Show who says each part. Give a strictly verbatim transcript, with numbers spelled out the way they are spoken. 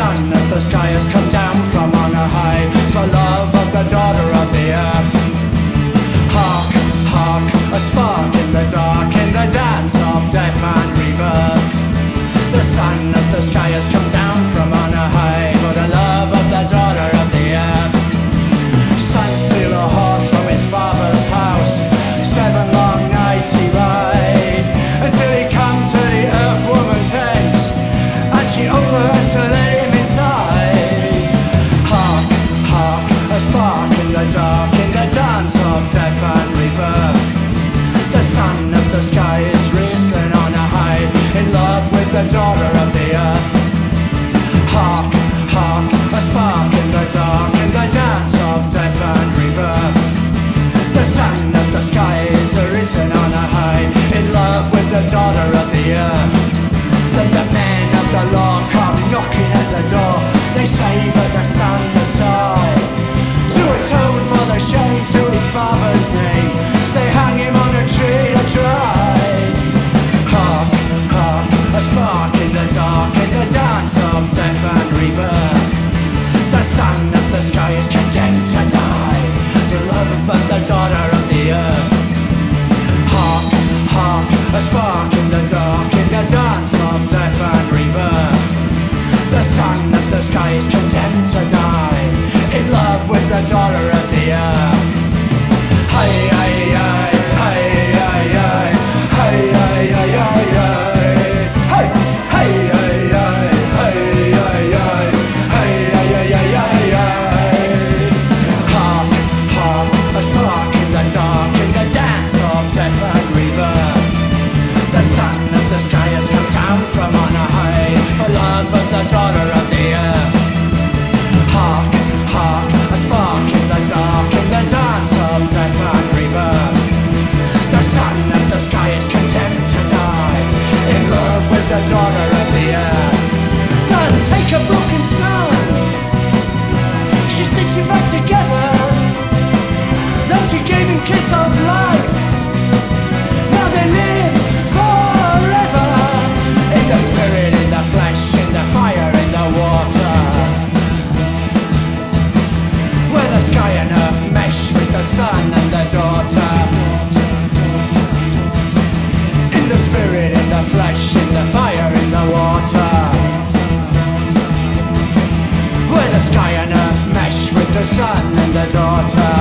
Speaker 1: sun of the sky has come down from on a high, for love of the daughter of the earth. Hark, hark, a spark in the dark, in the dance of death and rebirth. The sun of the sky has come down from on a high, for the love of the daughter of the earth. Son steal a horse from his father's house, seven long nights he ride, until he come to the earth woman's tent, and she opened to let him inside. Hark, hark, a spark in the dark, in the dance of death and rebirth. The sun of the sky is risen on a high, in love with the daughter of the earth. Hark, hark, a spark in the dark, in the dance of death and rebirth. The sun of the sky is risen on a high, in love with the daughter of the earth. Then the men of the law come knocking at the door, they say that the son must die. To atone for the shame to his father's name, they hang him on a tree to dry. Hark, hark, a spark in the dark, in the dance of death and rebirth. The son of the sky is condemned to die, the love of the daughter of the earth. Hark, hark, a spark in the dark, in the dance of death and rebirth. The son of the sky is condemned to die, in love with the daughter of the earth. Hey, hey, hey, hey, hey, hey, hey, hey, hey, hey, hey, hey, hey, hey, hey, hey, hey, hey. Hark, hark, a spark in the dark, in the dance of death and rebirth. The sun of the sky has come down from on a high, for love of the daughter of the earth. Hark, hark, a spark in the dark, in the dance of death and rebirth. The son of the sky is condemned to die, in love with the daughter of the earth. Then take a broken son, she stitched him back together, then she gave him kiss of life. Now they live forever, in the spirit, in the flesh, in the fire, in the water, where the sky and earth mesh with the son and the daughter. In the spirit, in the flesh, in the fire, in the water, where the sky and earth mesh with the son and the daughter.